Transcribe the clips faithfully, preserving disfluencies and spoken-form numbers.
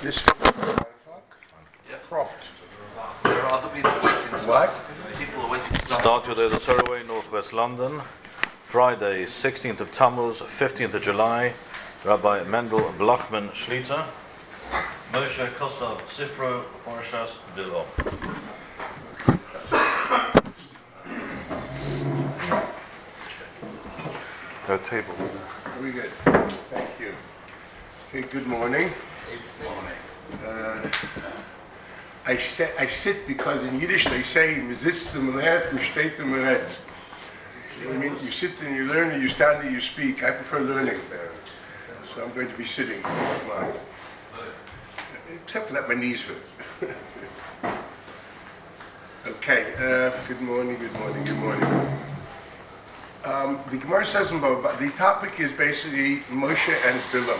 This nine o'clock? Yeah. Prompt. There are other people waiting to What? People are waiting to start. Start today the Surrey, Northwest London. Friday, sixteenth of Tammuz, fifteenth of July. Rabbi Mendel Blachman Shlita. Moshe Kosav Sifro Parshas Bilam. No table. Very good. Thank you. Okay, good morning. Uh, I sit, I sit because in Yiddish they say, "Man sitzt und man hört, man steht und man redt." I mean, you sit and you learn, and you stand and you speak. I prefer learning. So I'm going to be sitting. Except for that, my knees hurt. Okay, uh, good morning, good morning, good morning. Um, the Gemara says in Bava, the topic is basically Moshe and Bilam.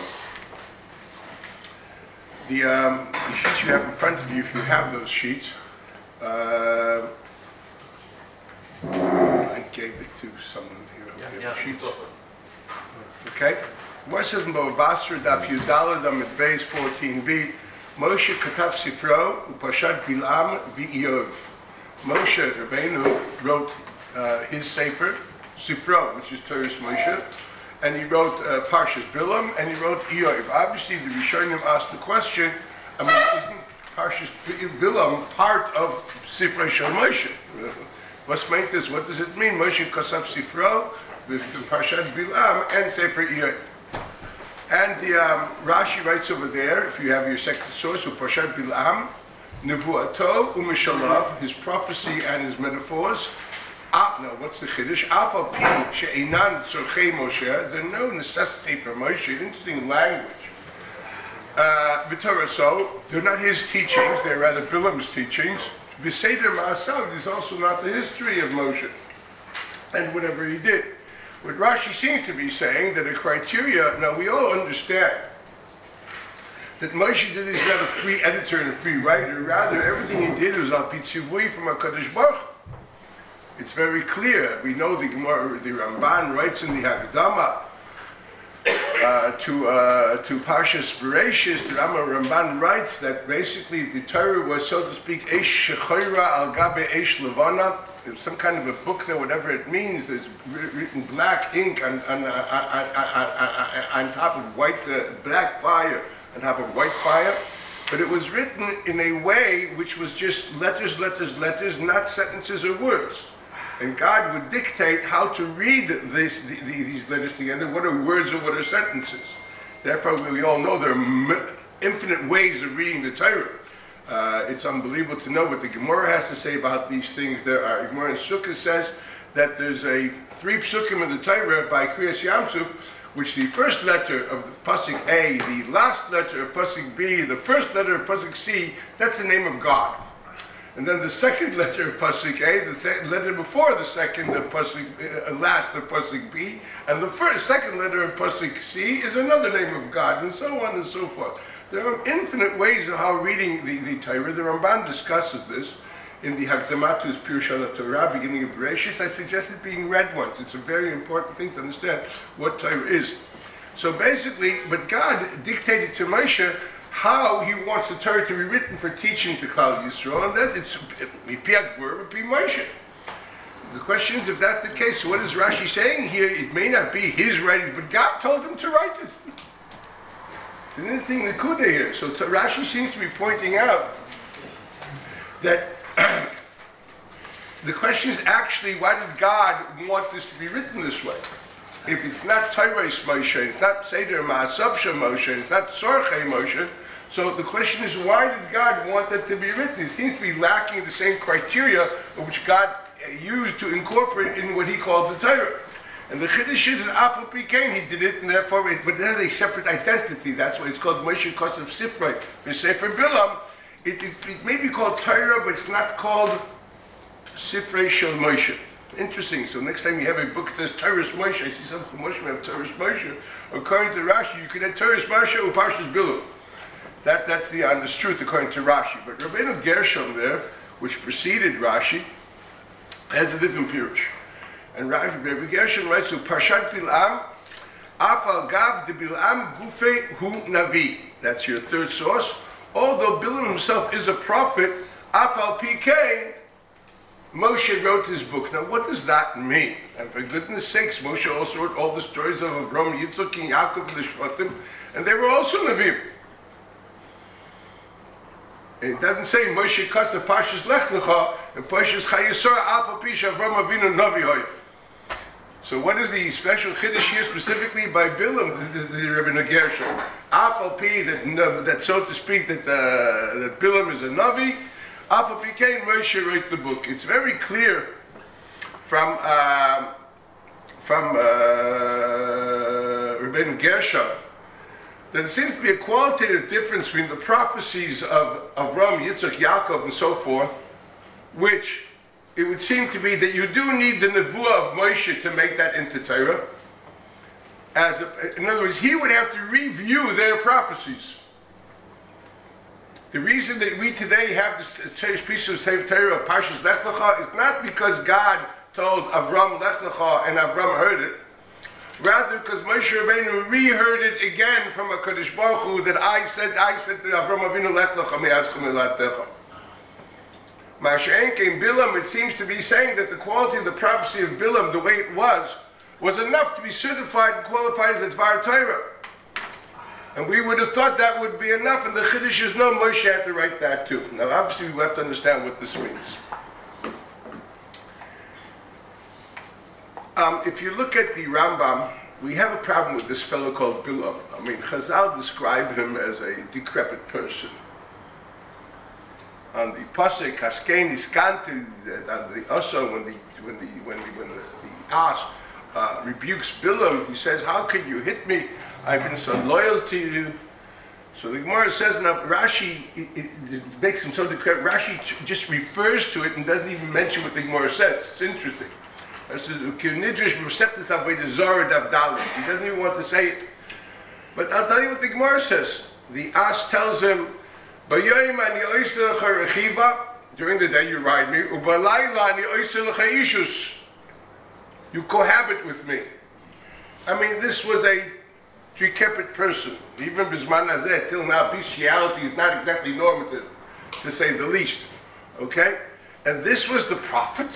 The, um, the sheets you have in front of you, if you have those sheets, uh, I gave it to someone here. Yeah, yeah, yeah, sheets. Okay? Gemara says in Bava Basra, Daf Yudalad Amid Beis fourteen b, Moshe Katav Sifro, Upashat Bilam V'Iyov. Moshe Rabbeinu wrote uh, his Sefer, Sifro, which is Torah Moshe, and he wrote uh, Parshas Bilam, and he wrote Iyov. Obviously, the Rishonim asked the question, I mean, isn't Parshas Bilam part of Sifro Shel Moshe? What's meant this? What does it mean? Moshe Kosav Sifro, with Parshas Bilam, and Sefer Iyov. And the um, Rashi writes over there, if you have your second source, Parshas Bilam, Nevuato Umeshalav, his prophecy and his metaphors. Ah, no, what's the Chiddush? Afal pi she'inan tzorchei Moshe. There's no necessity for Moshe. Interesting language. B'Torah, so they're not his teachings; they're rather Bilam's teachings. V'seder Ma'asav is also not the history of Moshe and whatever he did. What Rashi seems to be saying that a criteria. Now we all understand that Moshe did is not a free editor and a free writer. Rather, everything he did was al pi tzivui from HaKadosh Baruch Hu. It's very clear. We know the Gemara, the Ramban writes in the Hagdama uh, to uh, to Parshas Bereshis. The Ramban writes that basically the Torah was, so to speak, Eish Shechoira al Gabe Eish Levana. There's some kind of a book there, whatever it means. There's written black ink on on, uh, on, on, on top of white uh, black fire, on top of white fire. But it was written in a way which was just letters, letters, letters, not sentences or words. And God would dictate how to read this, the, these letters together, what are words or what are sentences. Therefore, we all know there are infinite ways of reading the Torah. Uh, it's unbelievable to know what the Gemara has to say about these things. There are, Gemara in Sukkah says that there's a three psukim in the Torah by Kriyas Yamsuf, which the first letter of the Pasuk A, the last letter of Pasuk B, the first letter of Pasuk C, that's the name of God. And then the second letter of Pasuk A, the th- letter before the second of Pasuk, uh, last of Pasuk B, and the first, second letter of Pasuk C is another name of God, and so on and so forth. There are infinite ways of how reading the, the Torah. The Ramban discusses this in the Hakdamat to his Pirush HaTorah, beginning of Bereshis. I suggest it being read once. It's a very important thing to understand what Torah is. So basically, but God dictated to Moshe how he wants the Torah to be written for teaching to Klal Yisrael, and that it's Mipiak Verb, Pi Moshe. The question is, if that's the case, what is Rashi saying here? It may not be his writing, but God told him to write it. It's an interesting Nakuda here. So Rashi seems to be pointing out that the question is actually, why did God want this to be written this way? If it's not Torah Moshe, it's not Seder Ma'asav Shel Moshe, it's not Tzorchei Moshe, so the question is, why did God want that to be written? It seems to be lacking the same criteria which God used to incorporate in what he called the Torah. And the Chiddush is that Afal Pi Kain, he did it, and therefore, it, but it has a separate identity. That's why it's called Moshe Kosav Sifrei. The Sefer Bilam, it, it, it may be called Torah, but it's not called Sifrei Shel Moshe. Interesting. So next time you have a book that says Torah Moshe, I see some Moshe have Torah Moshe. According to Rashi, you could have Torah Moshe or Parshas Bilam. That that's the honest truth according to Rashi. But Rabbeinu Gershom there, which preceded Rashi, has a different pirush. And Rabbi Gershom writes, "So Parshat Bilam, Afal Gav de Bilam Gufe Hu Navi." That's your third source. although Bilam himself is a prophet, Afal P K, Moshe wrote his book. Now, what does that mean? And for goodness sakes, Moshe also wrote all the stories of Avram, Yitzchak, and Yaakov, and the Shvatim, and they were also Nevi'im. It doesn't say Moshe Kasa Pashas Lech Lecha and Pashas Chayesor Afal Pi Avram Avinu Navi Hoya. So what is the special chiddush here specifically by Bilam, the, the, the Rebbe Gershon? Afal Pi, that, that so to speak, that, uh, that Bilam is a Navi. Afal Pi Kein Moshe wrote the book. It's very clear from uh, from uh, Rebbe Gershon that there seems to be a qualitative difference between the prophecies of Avram, Yitzchak, Yaakov, and so forth, which it would seem to be that you do need the nevuah of Moshe to make that into Torah. As a, in other words, he would have to review their prophecies. The reason that we today have this piece of Sefer Torah of Parshas Lech Lecha is not because God told Avram Lech Lecha and Avram heard it. Rather, because Moshe Rabbeinu reheard it again from a Kadosh Baruch Hu that I said, I said to Avram Avinu Lech Lecha mi'atzcha mi'latecha. Masha'en came Bilam, it seems to be saying that the quality of the prophecy of Bilam, the way it was, was enough to be certified and qualified as a Dvar Torah. And we would have thought that would be enough, and the Chiddush is no, Moshe had to write that too. Now obviously we have to understand what this means. Um, if you look at the Rambam, we have a problem with this fellow called Bilam. I mean, Chazal described him as a decrepit person. On the pasuk Kaskein Iskanti, on the also when the when the when the when the, the ass uh, rebukes Bilam, he says, "How can you hit me? I've been so loyal to you." So the Gemara says, now Rashi it, it, it makes him so decrepit. Rashi t- just refers to it and doesn't even mention what the Gemara says. It's interesting. He doesn't even want to say it. But I'll tell you what the Gemara says. The ass tells him, during the day you ride me, you cohabit with me. I mean, this was a decrepit person. Even Bisman Hazeh, till now, bestiality is not exactly normative, to say the least. Okay? And this was the prophet?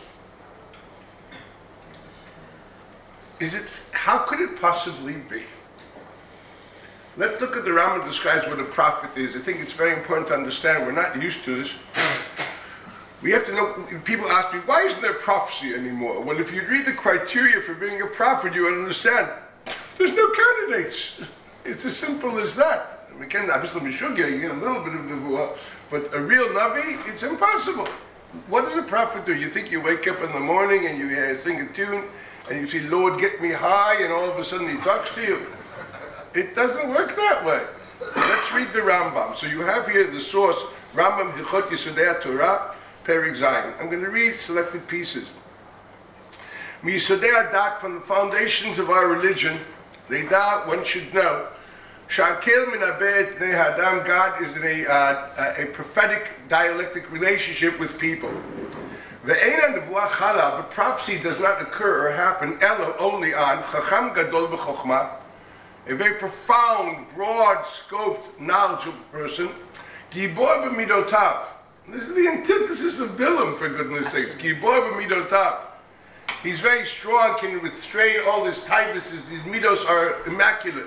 Is it, how could it possibly be? Let's look at the Rambam describes what a prophet is. I think it's very important to understand. We're not used to this. We have to know, people ask me, why isn't there prophecy anymore? Well, if you read the criteria for being a prophet, you will understand. There's no candidates. It's as simple as that. We can, obviously, Mishugya, you get a little bit of nevuah, but a real Navi, it's impossible. What does a prophet do? You think you wake up in the morning and you uh, sing a tune, and you say, Lord, get me high, and all of a sudden he talks to you. It doesn't work that way. Let's read the Rambam. So you have here the source, Rambam Hilchot Yesodei Torah, Perek Zayin. I'm going to read selected pieces. Yesodei Adat, from the foundations of our religion, Leida, one should know, Shakel min abed bnei hadam, God is in a, uh, a prophetic dialectic relationship with people. Ve'eina nevuah chala, but prophecy does not occur or happen, elo, only on chacham gadol b'chokhmah, a very profound, broad-scoped, knowledgeable person, gibor b'midotav. This is the antithesis of Bilam, for goodness sakes. Gibor b'midotav. He's very strong, can restrain all his tightnesses. His midos are immaculate.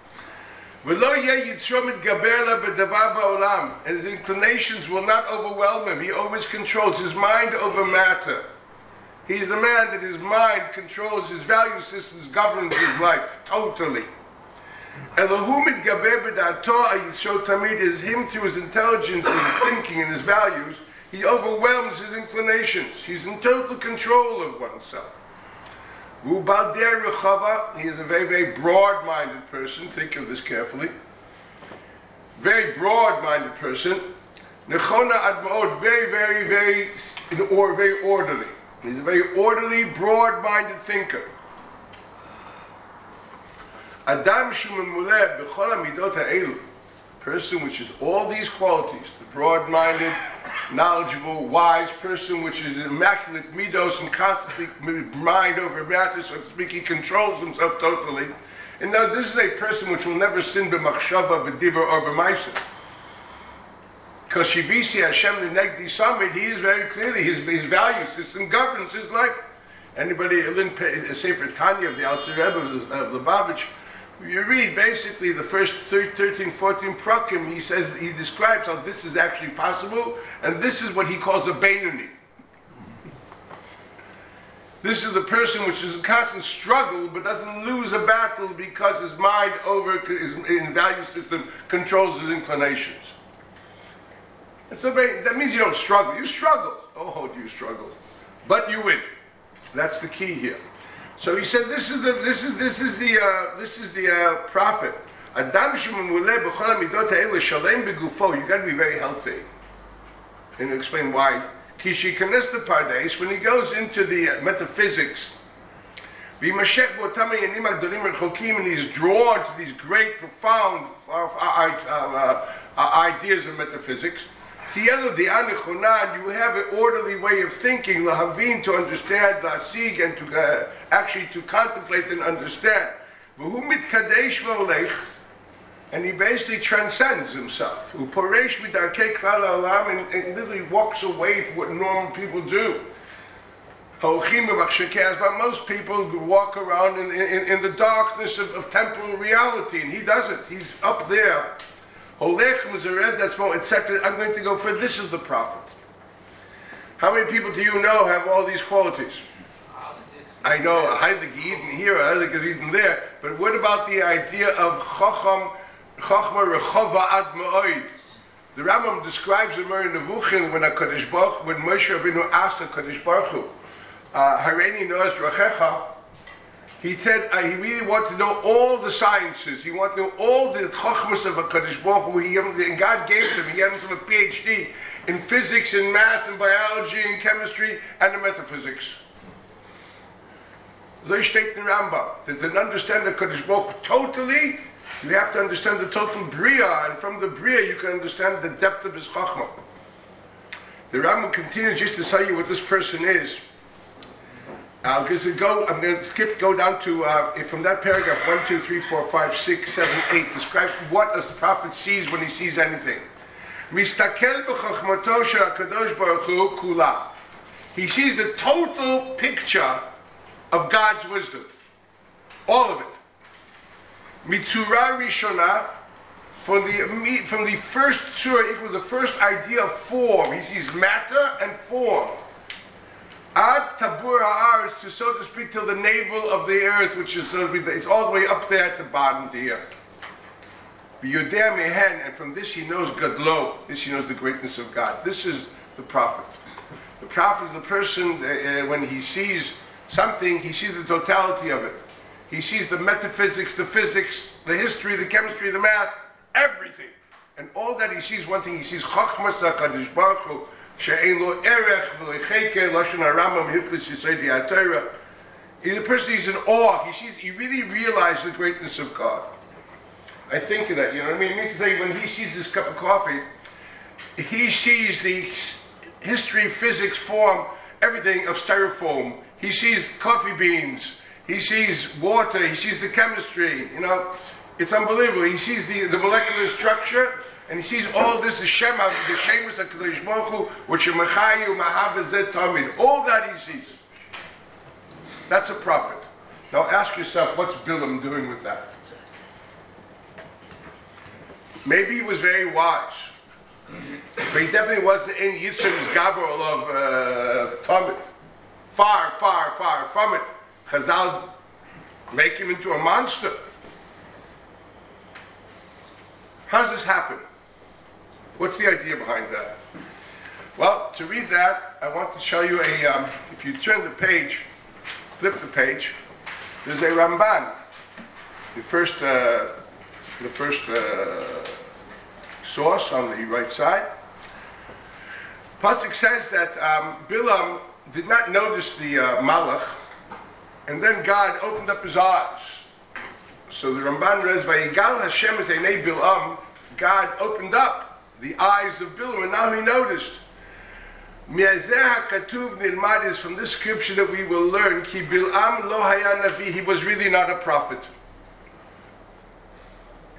And his inclinations will not overwhelm him. He always controls his mind over matter. He's the man that his mind controls, his value systems governs his life totally. Elohim itgaber b'da'ato ayitzo tamid, is him through his intelligence and his thinking and his values. He overwhelms his inclinations. He's in total control of oneself. He is a very, very broad-minded person. Think of this carefully. Very broad-minded person. Nechona admaod, very, very, very, or very orderly. He's a very orderly, broad-minded thinker. Adam shumemuleh b'chol hamidot ha'elu, person which is all these qualities: the broad-minded, knowledgeable, wise person, which is immaculate midos and constantly mind over matter, so to speak. He controls himself totally. And now this is a person which will never sin b'machshava, b'dibur, or b'maisa. Because Shivisi Hashem the Negdi Summit, he is very clearly, his, his value system governs his life. Anybody, Sefer Tanya of the Alter Rebbe of, of Lubavitch, you read basically the first thirteen, fourteen prakim, he says, he describes how this is actually possible, and this is what he calls a Beinoni. This is the person which is in constant struggle, but doesn't lose a battle because his mind over his in value system controls his inclinations. It's a, that means you don't struggle. You struggle. Oh, do you struggle? But you win. That's the key here. So he said, "This is the this is this is the uh, this is the uh, prophet. Adam shemamuleh b'chol hamidot ha'elu shalem begufo. You got to be very healthy." And he'll explain why. Kishi kanes the pardes, when he goes into the uh, metaphysics, v'imashech b'otami yanim agdolim rechokim, and he's drawn to these great, profound uh, uh, uh, ideas of metaphysics. Tielu di'an nechona, you have an orderly way of thinking, lahavin, to understand, la'asig, and to uh, actually to contemplate and understand. V'hu mitkadesh v'olech, and he basically transcends himself. Uporesh midarkei klal ha'olam, and, and literally walks away from what normal people do. Ha'ochim b'machshekei, but most people walk around in, in, in the darkness of, of temporal reality, and he doesn't. He's up there. Holech mizarez, that's more, et cetera. I'm going to go for this is the prophet. How many people do you know have all these qualities? I know Heilig Eden here, Heilig Eden there, but what about the idea of Chacham, Chachma Rechova Ad Ma'oid? The Rambam describes in Moreh Nevuchim when HaKadosh Baruch when Moshe Rabbeinu asked HaKadosh Baruch Hu, Hareini Noas Rachecha, he said uh, he really wanted to know all the sciences. He wanted to know all the chachmas of HaKadosh Baruch Hu. He, and God gave him. He had him a PhD in physics, in math, in biology, in chemistry, and in metaphysics. So steht in Rambam that to understand the HaKadosh Baruch Hu totally, you have to understand the total Bria, and from the Bria you can understand the depth of his chachma. The Rambam continues just to tell you what this person is. Uh, go, I'm going to skip, go down to, uh, from that paragraph, one, two, three, four, five, six, seven, eight, describe what the prophet sees when he sees anything. Mistakel b'chachmato shel HaKadosh Baruch Hu kula. He sees the total picture of God's wisdom. All of it. Mitzura Rishona, from the, from the first surah, equal the first idea of form. He sees matter and form. Ad tabur ha'aretz, to so to speak, till the navel of the earth, which is so to speak, it's all the way up there at the bottom of the earth. B'yodea mehen, and from this he knows Gadlo. This he knows the greatness of God. This is the prophet. The prophet is the person uh, when he sees something, he sees the totality of it. He sees the metaphysics, the physics, the history, the chemistry, the math, everything. And all that he sees, one thing he sees, Chachmas HaKadosh Baruch Hu, She'ein lo erech v'leicheke lashon haRambam hiflis yisod v'yatorah. The person is in awe. He sees. He really realizes the greatness of God. I think of that. You know what I mean? It means to say when he sees this cup of coffee, he sees the history, physics, form, everything of styrofoam. He sees coffee beans. He sees water. He sees the chemistry. You know, it's unbelievable. He sees the, the molecular structure. And he sees all this, the Shema, the Shemus HaKadosh Baruch Hu, which is Mechayu, Mahavazet Tamid. All that he sees. That's a prophet. Now ask yourself, what's Bilam doing with that? Maybe he was very wise. But he definitely wasn't in Yitzchak's Gabor of uh, Tamid. Far, far, far from it. Chazal make him into a monster. How does this happen? What's the idea behind that? Well, to read that, I want to show you a, um, if you turn the page, flip the page, there's a Ramban. The first, uh, the first uh, source on the right side. Pasuk says that um, Bilam did not notice the uh, Malach, and then God opened up his eyes. So the Ramban reads, "Vayigal Hashem es einei Bilam." God opened up the eyes of Bilam, and now he noticed. Mi'azeh hakatuv nilmad is from this scripture that we will learn. Ki Bilam lo haya navi. He was really not a prophet.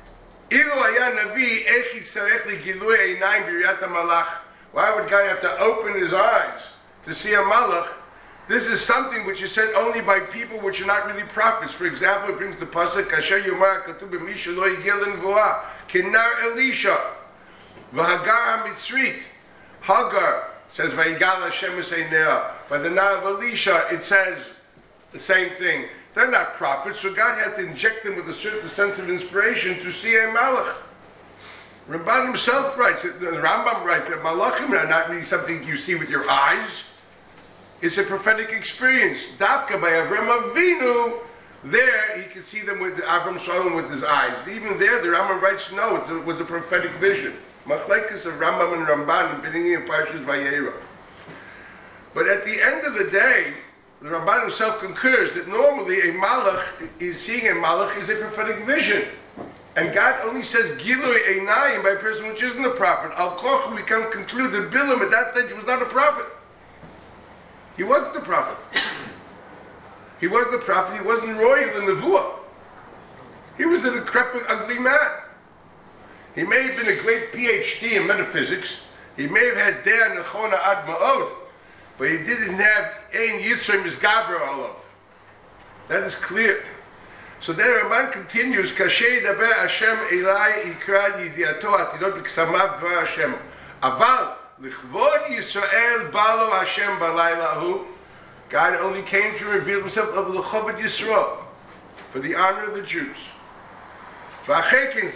Ilu haya navi, ech yitzarech ligilui einayim b'riyat hamalach. Why would guy have to open his eyes to see a malach? This is something which is said only by people which are not really prophets. For example, it brings the pasuk, Asher yomar katuv b'misha lo yigil l'nevuah, kenar Elisha, v'hagar hamitzrit. Hagar says, Vayigal Hashem eseinea. By the name of Elisha, it says the same thing. They're not prophets, so God had to inject them with a certain sense of inspiration to see a malach. Ramban himself writes, the Rambam writes that malachim are not really something you see with your eyes. It's a prophetic experience. Dafka by Avram Avinu, there he could see them with Avram Shalom with his eyes. Even there, the Rambam writes, no, it was a prophetic vision. Machlekes of Rambam and Ramban in the beginning of Parshas Vayera. But at the end of the day, the Ramban himself concurs that normally a malach, is seeing a malach is a prophetic vision. And God only says Gilui Einayim by a person which isn't a prophet. Al Koch, we can conclude that Bilam at that stage was not a prophet. He wasn't a prophet. He wasn't a prophet, he wasn't royal in Nevuah. He was a decrepit, ugly man. He may have been a great P H D in metaphysics. He may have had Der Nechona Ad Ma'od, but he didn't have Ein Yitzray Mizgabra Olav. That is clear. So there Ramban continues, Kashay Daber Hashem Elai Ikra Yidiato Atidot B'Ksamav Dvar Hashem. Aval L'chvod Yisrael Balo Hashem Balaylahu. God only came to reveal himself of L'chovod Yisrael, for the honor of the Jews. But he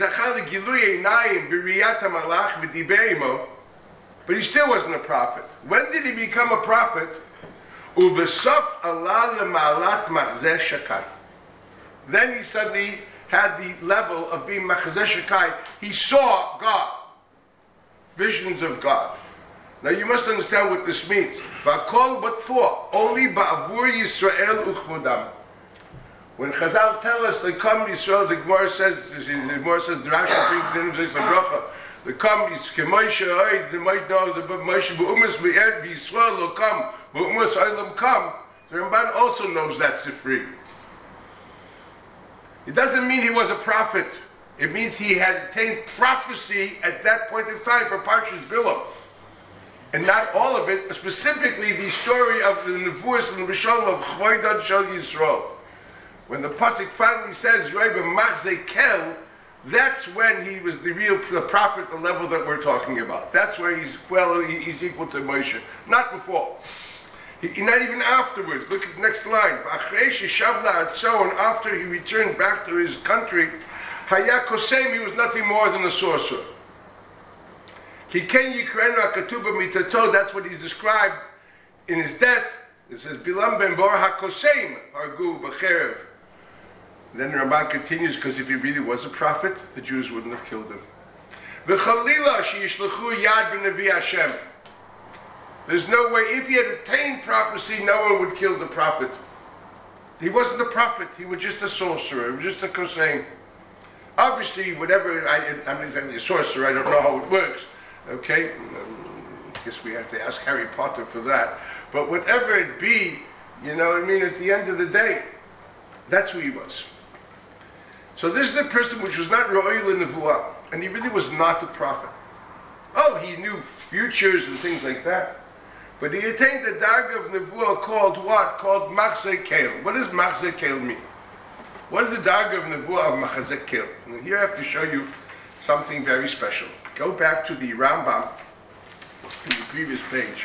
still wasn't a prophet. When did he become a prophet? Then he suddenly had the level of being Machzeh Shekai. He saw God, visions of God. Now you must understand what this means. What for? Only Ba'avur Yisrael Uchvodam. When Chazal tell us they come to Yisrael, the Gemara says, the Gemara says, the Rashi brings the bracha. The come is Kemoshe Oid, the Moshe knows the Moshe B'umas B'ed B'Yisrael will come, B'umas Oilam come. The Ramban also knows that Sifri. It doesn't mean he was a prophet. It means he had attained prophecy at that point in time for Parshas Bilam. And not all of it, specifically the story of the Nevuos and the Rishon of Chvoidad Shal Yisrael. When the pasuk finally says Rebbe Machzeh Kel, that's when he was the real the prophet, the level that we're talking about. That's where he's well, he, he's equal to Moshe. Not before. He, not even afterwards. Look at the next line. And after he returned back to his country, Haya Kosem, he was nothing more than a sorcerer. That's what he's described in his death. It says Bilam ben Bor HaKosem Hargu B'cherev. Then Ramban continues, because if he really was a prophet, the Jews wouldn't have killed him. V'chalila she'yishlechu yad b'nevi Hashem. There's no way, if he had attained prophecy, no one would kill the prophet. He wasn't a prophet, he was just a sorcerer, he was just a kosem. Obviously, whatever, I, I'm not exactly a sorcerer, I don't know how it works, okay? I guess we have to ask Harry Potter for that. But whatever it be, you know what I mean, at the end of the day, that's who he was. So this is a person which was not Ro'il in Nevuah, and he really was not a prophet. Oh, he knew futures and things like that. But he attained the darg of Nevuah called what? Called Machzeh Kel. What does Machzeh Kel mean? What is the darg of Nevuah of Machzeh Kel? And here I have to show you something very special. Go back to the Rambam in the previous page.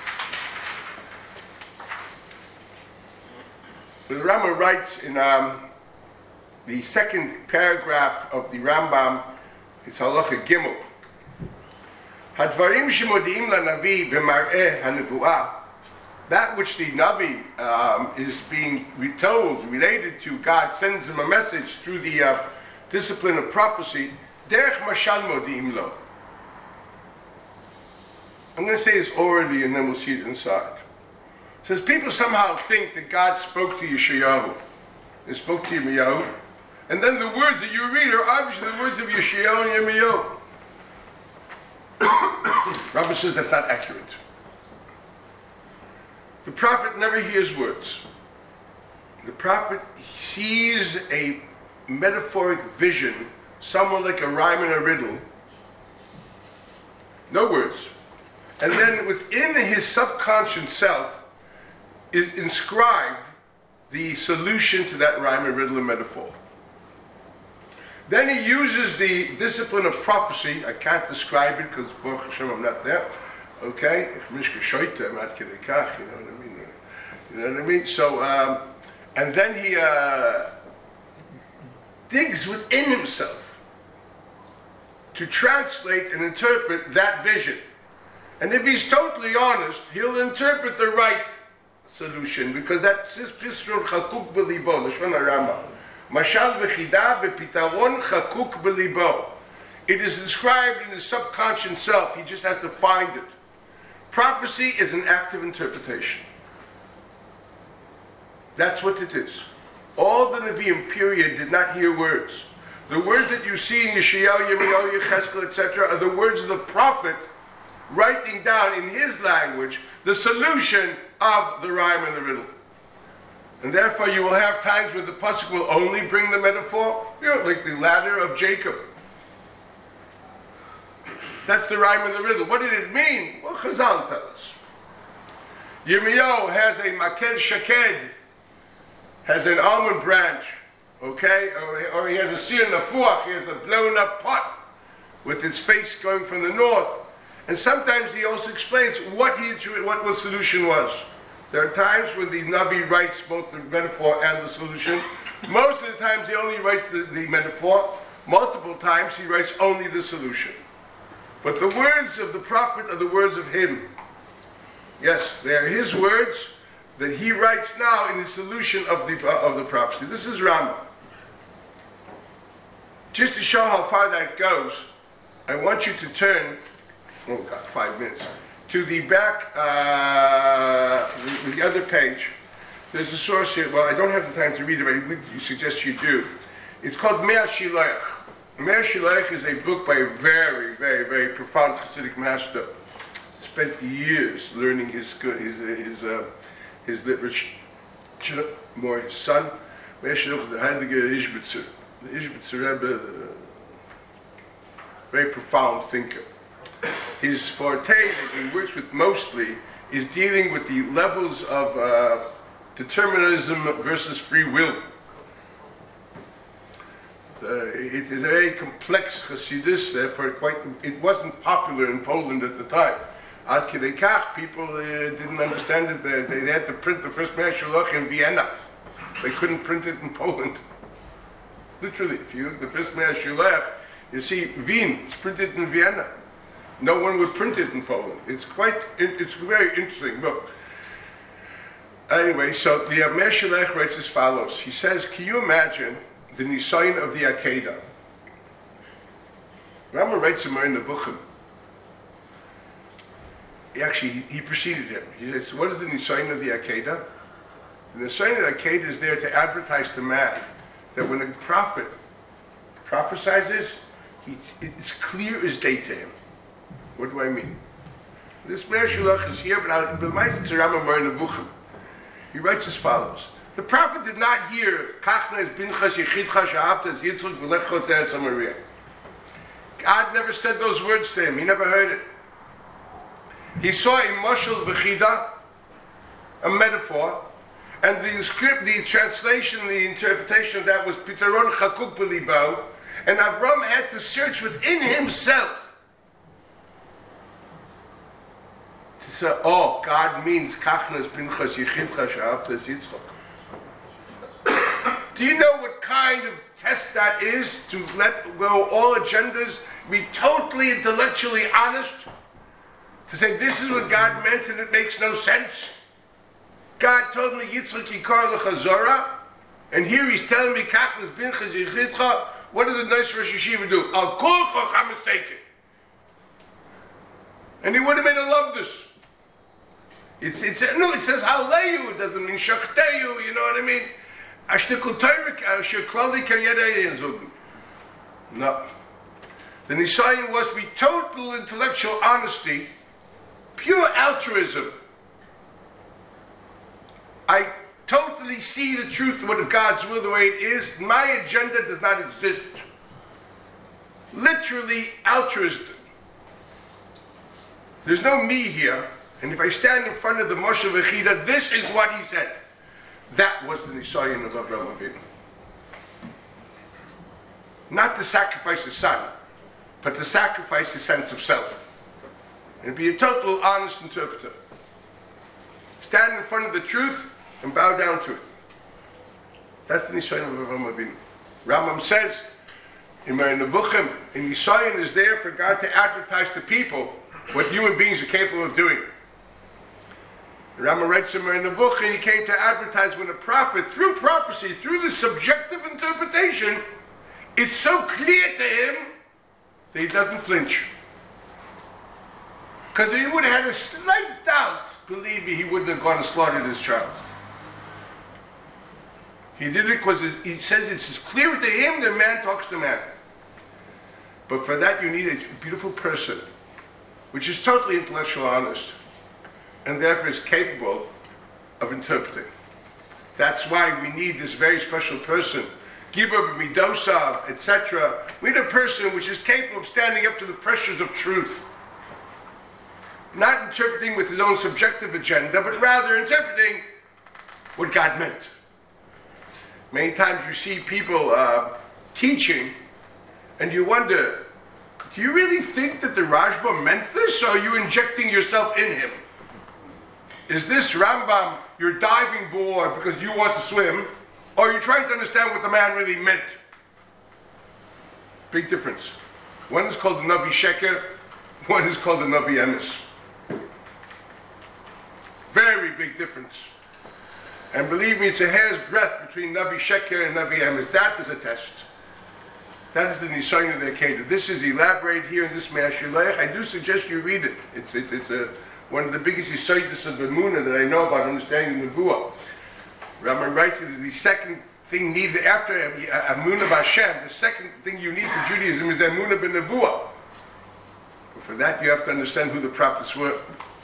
The Rambam writes in um, the second paragraph of the Rambam, it's Halacha Gimel. Hadvarim shemodiim lanavi b'mar'eh hanevuah. That which the Navi um, is being retold, related to, God sends him a message through the uh, discipline of prophecy. Derech mashal modiim lo. I'm going to say this orally and then we'll see it inside. It says people somehow think that God spoke to Yeshayahu. He spoke to Yirmiyahu. And then the words that you read are obviously the words of Yeshayahu and Yirmiyahu. Rabbi says that's not accurate. The prophet never hears words. The prophet sees a metaphoric vision somewhat like a rhyme and a riddle, no words. And then within his subconscious self is inscribed the solution to that rhyme and riddle and metaphor. Then he uses the discipline of prophecy. I can't describe it because Baruch Hashem I'm not there. Okay? You know what I mean? You know what I mean? So, um, and then he uh, digs within himself to translate and interpret that vision. And if he's totally honest, he'll interpret the right solution, because that's his Pisrul Chakuk B'libo, Lashon HaRambam. Mashal v'chida v'pitaron chakuk b'libo. It is inscribed in his subconscious self. He just has to find it. Prophecy is an active interpretation. That's what it is. All the Nevi'im, period, did not hear words. The words that you see in Yeshayahu, Yirmiyahu, Yechezkel, et cetera, are the words of the prophet writing down in his language the solution of the rhyme and the riddle. And therefore you will have times when the pasuk will only bring the metaphor, you know, like the ladder of Jacob. That's the rhyme and the riddle. What did it mean? Well, Chazal tells us. Yirmiyahu has a maked shaked, has an almond branch, okay? Or, or he has a sir nafuach, he has a blown up pot with its face going from the north. And sometimes he also explains what he what the solution was. There are times when the Navi writes both the metaphor and the solution. Most of the times he only writes the, the metaphor. Multiple times he writes only the solution. But the words of the prophet are the words of him. Yes, they are his words that he writes now in the solution of the uh, of the prophecy. This is Rambam. Just to show how far that goes, I want you to turn, oh God, five minutes, to the back, uh, the, the other page. There's a source here. Well, I don't have the time to read it, but I would suggest you do. It's called Me'ah Shiloach. Me'ah Shiloach is a book by a very, very, very profound Hasidic master. Spent years learning his his his uh, his literature, more his son. Me'ah Shiloach, the Heiliger Ishbitzer, the Ishbitzer Rebbe, uh, very profound thinker. His forte that he works with mostly is dealing with the levels of uh, determinism versus free will. Uh, it is a very complex Hasidus, therefore quite, it wasn't popular in Poland at the time. Ad Kedei Kach, people uh, didn't understand it. They, they had to print the first Me'ah Shiloach in Vienna. They couldn't print it in Poland. Literally, if you look at the first Me'ah Shiloach, you see Wien, it's printed in Vienna. No one would print it in Poland. It's quite, it's a very interesting book. Anyway, so the Me'ah Shiloach writes as follows. He says, can you imagine the Nisayon of the Akedah? Rambam writes somewhere in the Bukhim. He actually, he, he preceded him. He says, what is the Nisayon of the Akedah? The Nisayon of the Akedah is there to advertise to man that when a prophet prophesizes, he, it's clear as day to him. What do I mean? This Me'ah Shiloach is here, but it's a Rambam in the Bukhim. He writes as follows. The prophet did not hear Kachna Binchas Yechidcha Sha'avta Yitzchak V'lechot Eretz Samaria. God never said those words to him. He never heard it. He saw a mashal v'chida, a metaphor, and the script, the translation, the interpretation of that was Pitaron Chakuk B'libo, and Avram had to search within himself to say, oh, God means Kachnas Binchas Yechidcha Sha'avta Yitzchak. Do you know what kind of test that is, to let go all agendas, be totally intellectually honest, to say this is what God meant and it makes no sense? God told me Yitzchak Yikar L'Chazorah, and here he's telling me Kachnas Binchas Yechidcha. What does the nice Rosh Yeshiva do? Al Kol Chacham mistaken. And he would have made a love this. It's, it's, no, it says Haleyu, it doesn't mean Shachteyu, you know what I mean? No. The Nisayon was to be total intellectual honesty, pure altruism. I totally see the truth, what of God's will, the way it is. My agenda does not exist. literally altruism. There's no me here, and if I stand in front of the Moshe Vechida, this is what he said. That was the Nisayon of Avraham Avinu. Not to sacrifice his son, but to sacrifice his sense of self. And be a total honest interpreter. Stand in front of the truth and bow down to it. That's the Nisayon of Avraham Avinu. Rambam says, in Moreh Nevuchim, a Nisayon is there for God to advertise to people what human beings are capable of doing. The Rambam writes in Moreh Nevuchim, he came to advertise when a prophet, through prophecy, through the subjective interpretation, it's so clear to him that he doesn't flinch. Because if he would have had a slight doubt, believe me, he wouldn't have gone and slaughtered his child. He did it because he says it's as clear to him that man talks to man. But for that you need a beautiful person, which is totally intellectual honest, and therefore is capable of interpreting. That's why we need this very special person, Gibor Midosav, et cetera. We need a person which is capable of standing up to the pressures of truth. Not interpreting with his own subjective agenda, but rather interpreting what God meant. Many times you see people uh, teaching, and you wonder, do you really think that the Rashba meant this, or are you injecting yourself in him? Is this Rambam your diving board because you want to swim, or are you trying to understand what the man really meant? Big difference. One is called the Navi Sheker, one is called the Navi Emes. Very big difference. And believe me, it's a hair's breadth between Navi Sheker and Navi Emes. That is a test. That is the Nisayon of the Akedah. This is elaborated here in this Mea Shilech. I do suggest you read it. It's, it's, it's a, one of the biggest Yisoidus of Emunah that I know about understanding the Nevuah. Rambam writes it is the second thing needed after Emunah B'Hashem. The second thing you need for Judaism is Emunah B'Nevuah. But for that you have to understand who the prophets were.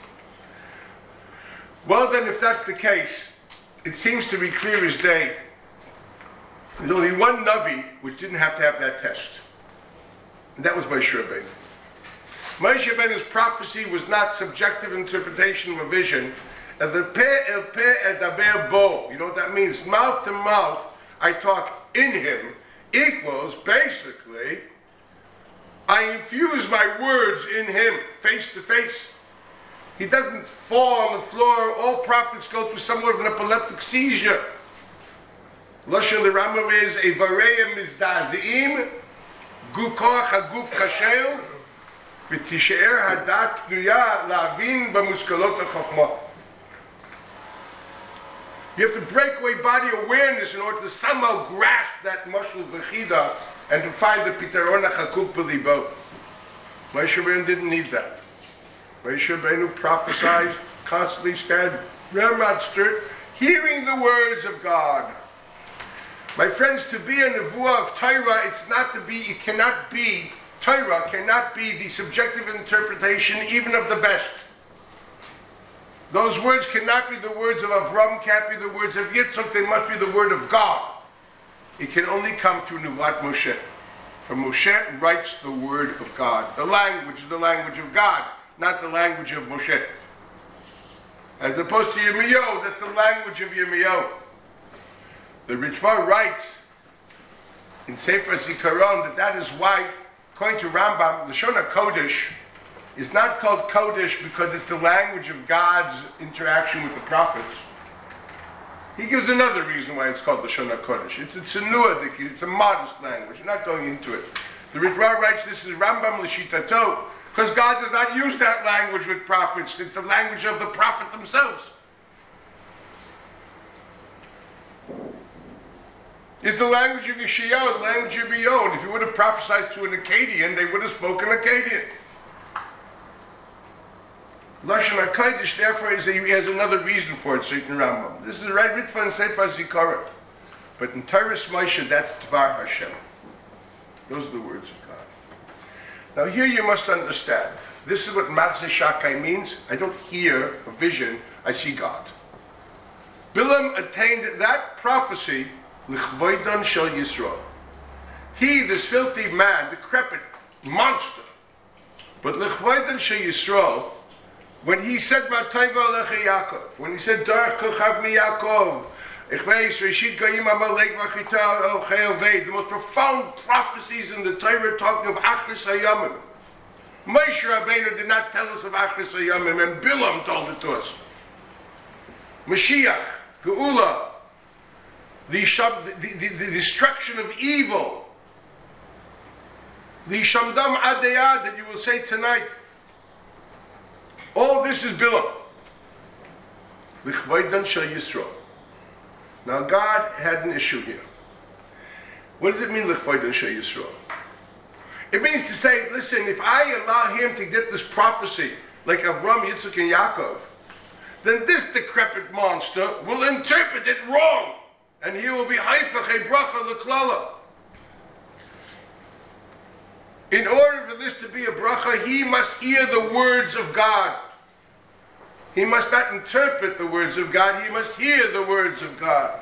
Well then, if that's the case, it seems to be clear as day. There's only one Navi which didn't have to have that test. And that was Moshe Rabbeinu. Moshe Rabbeinu's prophecy was not subjective interpretation of a vision. You know what that means? Mouth to mouth, I talk in him, equals, basically, I infuse my words in him, face to face. He doesn't fall on the floor. All prophets go through somewhat of an epileptic seizure. Lashon the Rambam is a vareim mizdazim, gukoch haguf chashel, v'tishe'er hadat pnuya la'avin b'muskalot ha'chokhmah. You have to break away body awareness in order to somehow grasp that mashal v'chida and to find the pitaron ha'chakuk b'libo. Moshe Rabbeinu didn't need that. Moshe Rabbeinu prophesied, constantly stand Ramadster, hearing the words of God. My friends, to be a nevuah of Torah, it's not to be, it cannot be, Torah cannot be the subjective interpretation even of the best. Those words cannot be the words of Avram, can't be the words of Yitzchak, they must be the word of God. It can only come through Nevuat Moshe. For Moshe writes the word of God. The language is the language of God, not the language of Moshe. As opposed to Yirmiyahu, that's the language of Yirmiyahu. The Ritva writes in Sefer Zikaron that that is why, according to Rambam, the Lashon HaKodesh is not called Kodesh because it's the language of God's interaction with the prophets. He gives another reason why it's called Lashon HaKodesh. It's a tzenuah, it's a modest language. You're not going into it. The Ritva writes this is Rambam L'Shitato, because God does not use that language with prophets. It's the language of the prophet themselves. It's the language of Yeshayahu, the language of Yirmiyahu. And if you would have prophesied to an Akkadian, they would have spoken Akkadian. Lashon HaKodesh, therefore, is a, he has another reason for it, Satan Rambam. This is the right Ritva and Sefer Zikaron. But in Torah Moshe, that's Dvar Hashem. Those are the words of God. Now here you must understand, this is what Matzah Shakai means. I don't hear a vision, I see God. Bilam attained that prophecy, L'chvoidon shel Yisrael. He, this filthy man, decrepit, monster. But L'chvoid Anshe Yisrael, when he said Matayva Alecha Yaakov, when he said Darach Kochav Mi Yaakov, Ich weiß, Reshit Goyim Amalek Vachita Ochei Oved, the most profound prophecies in the Torah talking of Achris Hayamim. Moshe Rabbeinu did not tell us of Achris Hayamim, and Bilam told it to us. Mashiach, Geula, the, the, the, the destruction of evil, the Shamdam Adayad that you will say tonight. All this is Bilam. L'chvaydan shel Yisrael. Now God had an issue here. What does it mean, L'chvaydan shel Yisrael? It means to say, listen, if I allow him to get this prophecy, like Avram, Yitzchak, and Yaakov, then this decrepit monster will interpret it wrong, and he will be haifach a bracha l'klala. In order for this to be a bracha, he must hear the words of God. He must not interpret the words of God, he must hear the words of God.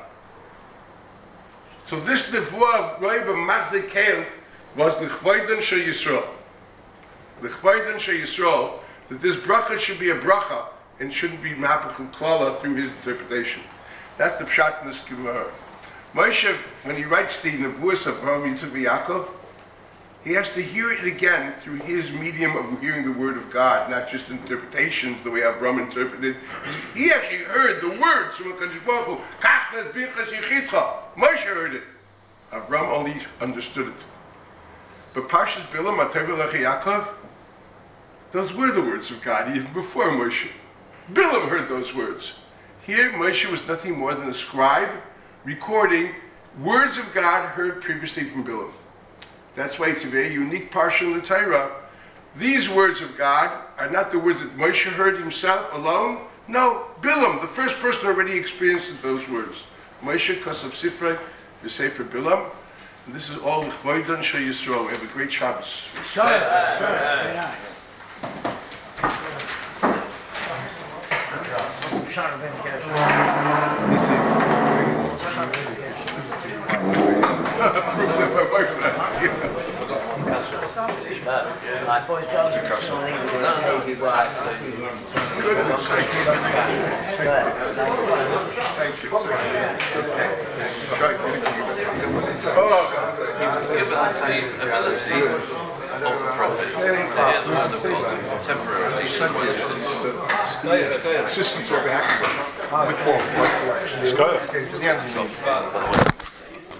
So this nevuah of Rebbe Mazzekel was l'chvaydan shel Yisrael. L'chvaydan shel Yisrael, that this bracha should be a bracha and shouldn't be mapach l'klala through his interpretation. That's the pshat in this Gemara. Moshe, when he writes the nevuahs of Avraham, Yitzchak, and Yaakov, he has to hear it again through his medium of hearing the word of God, not just interpretations the way Avram interpreted. He actually heard the words from HaKadosh Baruch Hu. Kach nezbirchas yichitcha. Moshe heard it. Avram only understood it. But Parshas Bilam, Matayva Alecha Yaakov, those were the words of God even before Moshe. Bilam heard those words. Here, Moshe was nothing more than a scribe recording words of God heard previously from Bilam. That's why it's a very unique parsha in the Torah. These words of God are not the words that Moshe heard himself alone. No, Bilam, the first person already experienced those words. Moshe Kosav Sifrei, the Sefer Bilam. And this is all L'chvaydan shel Yisrael. We have a great Shabbos. Shabbos. Very nice. This is... My boy John's He was given the ability of the prophet to hear the word of God temporarily. Assistance will be happening. With what?